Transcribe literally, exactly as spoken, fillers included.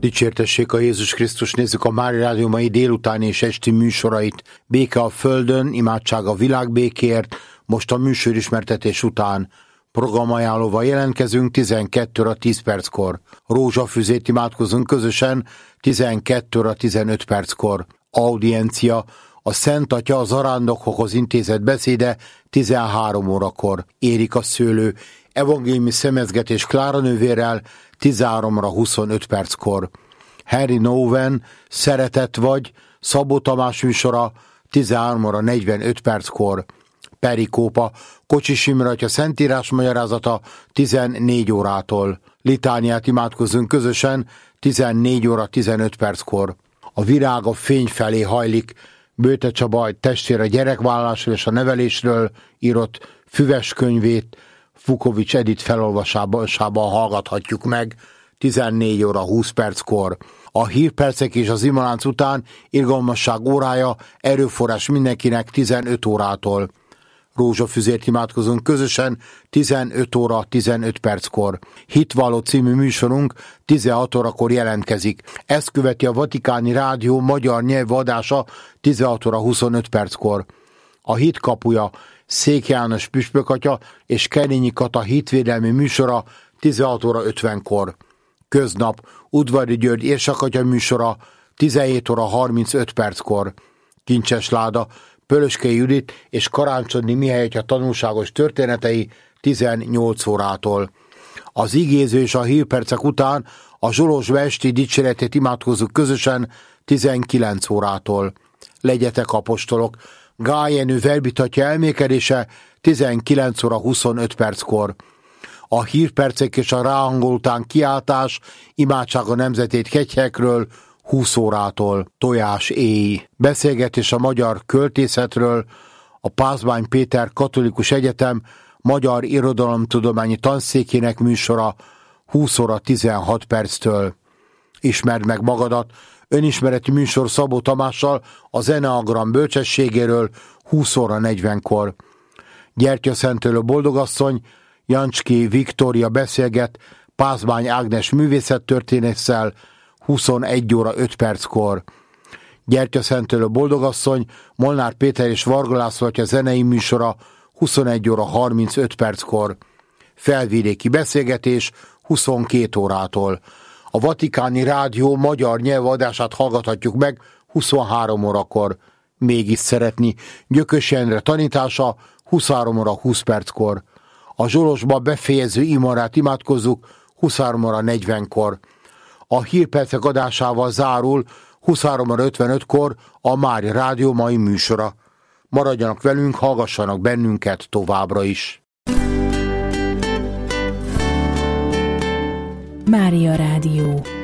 Dicsértessék a Jézus Krisztus, nézzük a Mária Rádió mai délutáni és esti műsorait. Béke a földön, imádság a világbékéért, most a műsorismertetés után. Programajánlóval jelentkezünk tizenkét óra tíz perckor. Rózsafüzét imádkozunk közösen tizenkét óra tizenöt perckor. Audiencia, a Szent Atya az zarándokokhoz intézett beszéde tizenhárom órakor. Érik a szőlő, evangéliumi szemezgetés Klára nővérrel tizenhárom óra huszonöt perckor. Henry Nouwen, Szeretet vagy, Szabó Tamás műsora tizenhárom óra negyvenöt perckor. Perikópa, Kocsis Imre atya szentírás magyarázata tizennégy órától. Litániát imádkozzunk közösen tizennégy óra tizenöt perckor. A virág a fény felé hajlik, Bőte Csaba testvér a gyerekvállalásról és a nevelésről írott füves könyvét Vukovics Edith felolvasásában hallgathatjuk meg tizennégy óra húsz perckor. A hírpercek és az imalánc után irgalmasság órája, erőforrás mindenkinek tizenöt órától. Rózsafüzért imádkozunk közösen tizenöt óra tizenöt perckor. Hitvalló című műsorunk tizenhat órakor jelentkezik. Ezt követi a Vatikáni Rádió magyar nyelvadása tizenhat óra huszonöt perckor. A Hit kapuja, Szék János püspök atya és Kerényi Kata hitvédelmi műsora tizenhat óra ötvenkor. Köznap, Udvari György érsakatya műsora tizenhét óra harmincöt perckor. Kincses láda, Pölöskei Judit és Karácsony Mihály atya tanulságos történetei tizennyolc órától. Az igéző és a hírpercek után a Zsolozsva esti dicséretét imádkozzuk közösen tizenkilenc órától. Legyetek apostolok, Gál Jenő verbitatja elmékedése tizenkilenc óra huszonöt perckor. A hírpercek és a ráhangol után kiáltás, imádság a nemzetét kegyhekről húsz órától. Tojás éj. Beszélgetés a magyar költészetről, a Pázmány Péter Katolikus Egyetem Magyar Irodalomtudományi Tanszékének műsora húsz óra tizenhat perctől. Ismerd meg magadat, önismereti műsor Szabó Tamással a Zeneagram bölcsességéről húsz óra negyvenkor. Gyertyaszentölő boldogasszony Jancski Viktória beszélget Pázmány Ágnes művészettörténésszel huszonegy óra öt perckor. Gyertyaszentölő boldogasszony Molnár Péter és Varga László atya zenei műsora huszonegy óra harmincöt perckor. Felvidéki beszélgetés huszonkét órától. A Vatikáni Rádió magyar nyelvadását hallgathatjuk meg huszonhárom órakor. Mégis szeretni, Gyökös Endre tanítása huszonhárom óra húsz perckor. A Zsolozsba befejező imarát imádkozzuk huszonhárom óra negyvenkor. A hírpercek adásával zárul huszonhárom óra ötvenötkor a Mária Rádió mai műsora. Maradjanak velünk, hallgassanak bennünket továbbra is. Mária Rádió.